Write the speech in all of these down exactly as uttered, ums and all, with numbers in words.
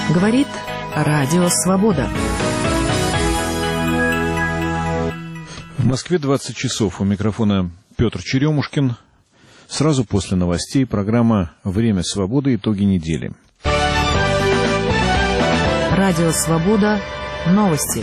Говорит Радио Свобода. В Москве двадцать часов. У микрофона Петр Черемушкин. Сразу после новостей программа «Время свободы. Итоги недели». Радио Свобода. Новости.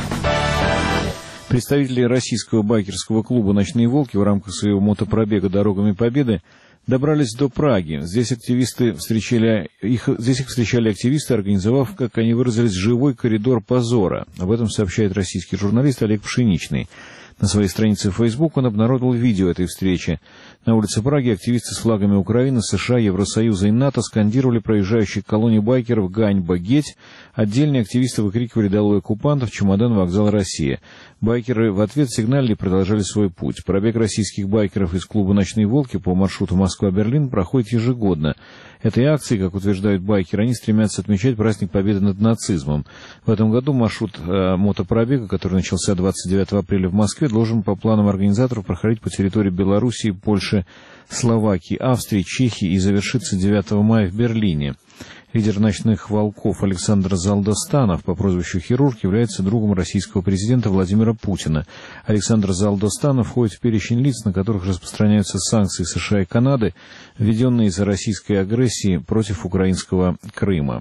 Представители российского байкерского клуба «Ночные волки» в рамках своего мотопробега «Дорогами Победы» добрались до Праги. Здесь активисты встречали их, здесь их встречали активисты, организовав, как они выразились, живой коридор позора. Об этом сообщает российский журналист Олег Пшеничный. На своей странице в Facebook он обнародовал видео этой встречи. На улице Праги активисты с флагами Украины, США, Евросоюза и НАТО скандировали проезжающих колонне байкеров «Ганьба, геть!». Отдельные активисты выкрикивали «Долой оккупантов! Чемодан, вокзал, Россия!». Байкеры в ответ сигналили и продолжали свой путь. Пробег российских байкеров из клуба «Ночные волки» по маршруту Москва-Берлин проходит ежегодно. Этой акцией, как утверждают байкеры, они стремятся отмечать праздник Победы над нацизмом. В этом году маршрут э, мотопробега, который начался двадцать девятого апреля в Москве, должен по планам организаторов проходить по территории Белоруссии, Польши, Словакии, Австрии, Чехии и завершиться девятого мая в Берлине. Лидер «Ночных волков» Александр Залдостанов по прозвищу «Хирург» является другом российского президента Владимира Путина. Александр Залдостанов входит в перечень лиц, на которых распространяются санкции США и Канады, введенные из-за российской агрессии против украинского Крыма.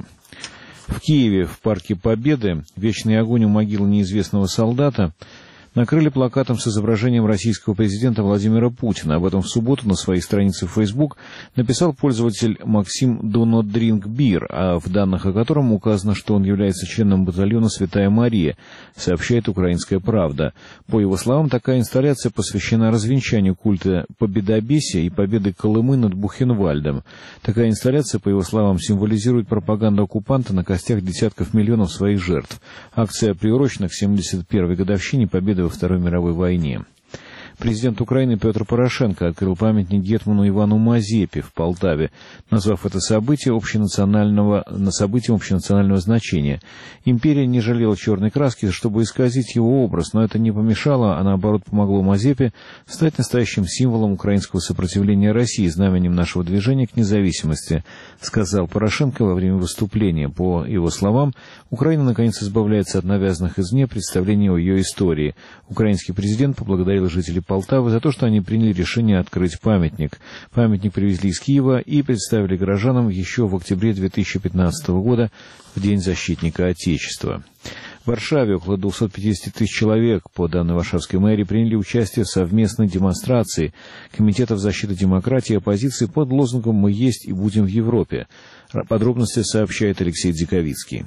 В Киеве, в Парке Победы, вечный огонь у могилы неизвестного солдата накрыли плакатом с изображением российского президента Владимира Путина. Об этом в субботу на своей странице в Facebook написал пользователь Максим Do Not Drink Beer, а в данных о котором указано, что он является членом батальона «Святая Мария», сообщает «Украинская правда». По его словам, такая инсталляция посвящена развенчанию культа победобесия и победы Колымы над Бухенвальдом. Такая инсталляция, по его словам, символизирует пропаганду оккупанта на костях десятков миллионов своих жертв. Акция приурочена к семьдесят первой годовщине победы во Второй мировой войне. Президент Украины Петр Порошенко открыл памятник гетману Ивану Мазепе в Полтаве, назвав это событие общенационального, на событием общенационального значения. Империя не жалела черной краски, чтобы исказить его образ, но это не помешало, а наоборот помогло Мазепе стать настоящим символом украинского сопротивления России, знаменем нашего движения к независимости, сказал Порошенко во время выступления. По его словам, Украина наконец избавляется от навязанных извне представлений о ее истории. Украинский президент поблагодарил жителей Полтавы за то, что они приняли решение открыть памятник. Памятник привезли из Киева и представили горожанам еще в октябре две тысячи пятнадцатого года, в День защитника Отечества. В Варшаве около двухсот пятидесяти тысяч человек, по данной Варшавской мэрии, приняли участие в совместной демонстрации Комитетов защиты демократии и оппозиции под лозунгом «Мы есть и будем в Европе». Подробности сообщает Алексей Дзиковицкий.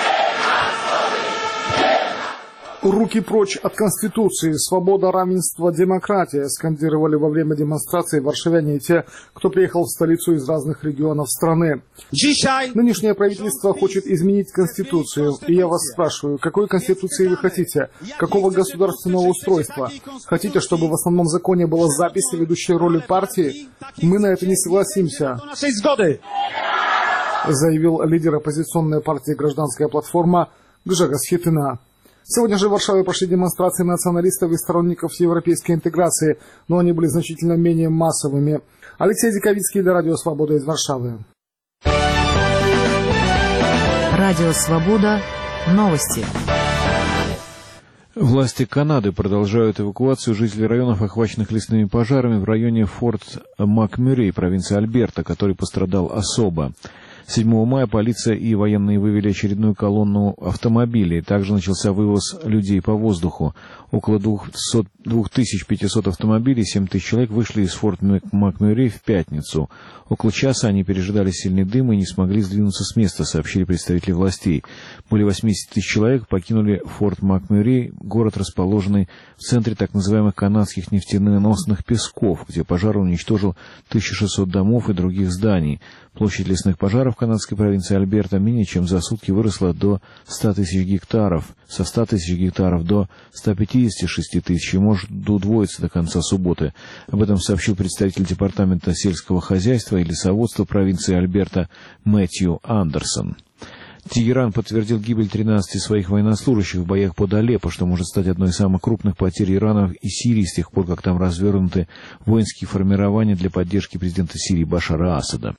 «Руки прочь от Конституции! Свобода, равенство, демократия!» скандировали во время демонстрации варшавяне и те, кто приехал в столицу из разных регионов страны. Нынешнее правительство хочет изменить Конституцию. И я вас спрашиваю, какой Конституции вы хотите? Какого государственного устройства? Хотите, чтобы в основном законе была запись ведущей роли партии? Мы на это не согласимся, заявил лидер оппозиционной партии «Гражданская платформа» Гжегоз Хитина. Сегодня же в Варшаве прошли демонстрации националистов и сторонников европейской интеграции, но они были значительно менее массовыми. Алексей Дзиковицкий для Радио Свобода из Варшавы. Радио Свобода. Новости. Власти Канады продолжают эвакуацию жителей районов, охваченных лесными пожарами в районе Форт Макмюррей, провинции Альберта, который пострадал особо. седьмого мая полиция и военные вывели очередную колонну автомобилей. Также начался вывоз людей по воздуху. Около двух тысяч пятисот автомобилей, семь тысяч человек вышли из Форт Макмюррей в пятницу. Около часа они пережидали сильный дым и не смогли сдвинуться с места, сообщили представители властей. Более восемьдесят тысяч человек покинули Форт Макмюррей, город, расположенный в центре так называемых канадских нефтеносных песков, где пожар уничтожил тысячу шестьсот домов и других зданий. Площадь лесных пожаров в канадской провинции Альберта менее чем за сутки выросла до ста тысяч гектаров, со ста тысяч гектаров до ста пятидесяти шести тысяч и может удвоиться до конца субботы. Об этом сообщил представитель Департамента сельского хозяйства и лесоводства провинции Альберта Мэтью Андерсон. Тегеран подтвердил гибель тринадцати своих военнослужащих в боях под Алеппо, что может стать одной из самых крупных потерь Ирана и Сирии с тех пор, как там развернуты воинские формирования для поддержки президента Сирии Башара Асада.